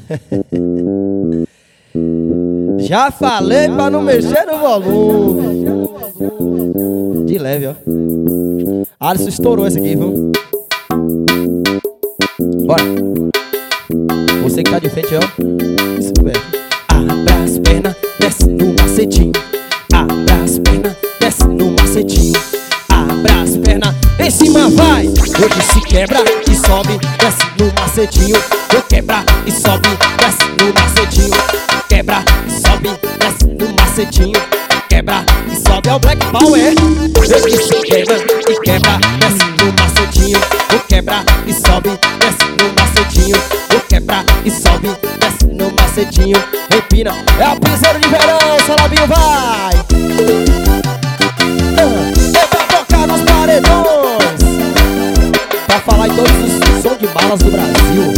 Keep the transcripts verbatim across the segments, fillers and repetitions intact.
Já falei pra não mexer no volume. De leve, ó. Alisson estourou esse aqui, viu? Bora. Você que tá de frente, ó. Isso, velho. Abra as pernas, desce no macetinho. Abra as pernas, desce no macetinho. Abra as pernas, em cima vai. Hoje se quebra e sobe, desce no macetinho. Eu quebra e sobe, desce no macetinho. Quebra e sobe, desce no macetinho. Quebra e sobe, é o Black Power. Hoje se quebra e quebra, desce no macetinho. Eu quebra e sobe, desce no macetinho. Eu quebra e sobe, desce no macetinho. Empina, é o piseiro de verão, Salabinho vai. É pra tocar nos paredões, pra falar em todos os sons de balas do Brasil.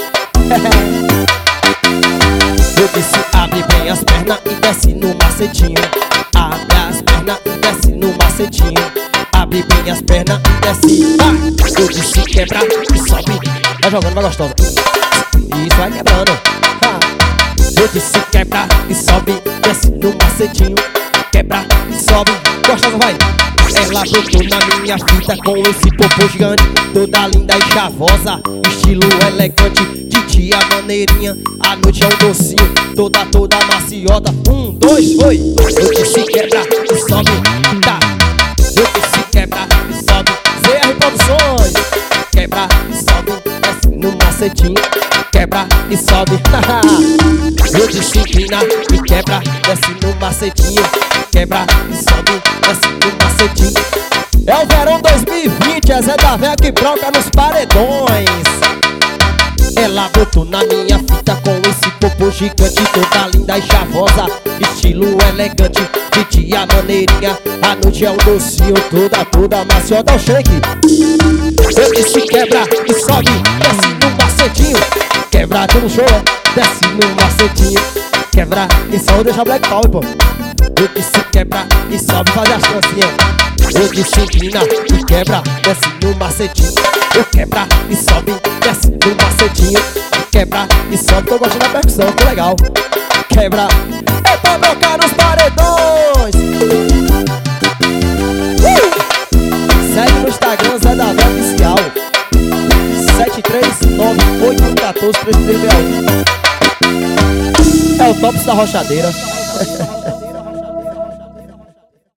Eu disse abre bem as pernas e desce no macetinho. Abre as pernas e desce no macetinho. Abre bem as pernas e desce, vai. Eu disse quebra e sobe. Vai jogando, vai gostosa. Isso, vai quebrando. Ha. Eu disse quebra e sobe, desce no macetinho. Quebra e sobe, gostosa, vai. Ela brotou na minha fita com esse popô gigante. Toda linda e chavosa, estilo elegante. De dia maneirinha, à noite é um docinho. Toda, toda maciota, um, dois, foi. Eu disse quebra e sobe, tá. Eu disse quebra e sobe, Z R Produções. Quebra e sobe, desce no macetinho. Quebra e sobe, eu disse empina e quebra, desce no macetinho. Quebra e sobe, desce no macetinho. É o verão dois mil e vinte, é Zé da Véia que bronca nos paredões. Ela botou na minha fita com esse popô gigante. Toda linda e chavosa, estilo elegante. De dia maneirinha, à noite é um docinho. Toda, toda maciota, é o shake. Eu disse quebra e sobe, desce no macetinho. Quebra, tudo show, desce no macetinho. Quebra e sobe, deixa Black Power, pô. Eu disse quebra e sobe, faz as dancinhas. Eu disse empina e quebra, desce no macetinho. Eu quebra e sobe, desce no macetinho. Quebra e sobe, tô gostando da percussão, que legal. Quebra, é pra brocar nos paredões. uh! Segue no Instagram, Zé da Véia Oficial. Sete três nove oito um quatro três três seis um. É o Tops da Rochadeira.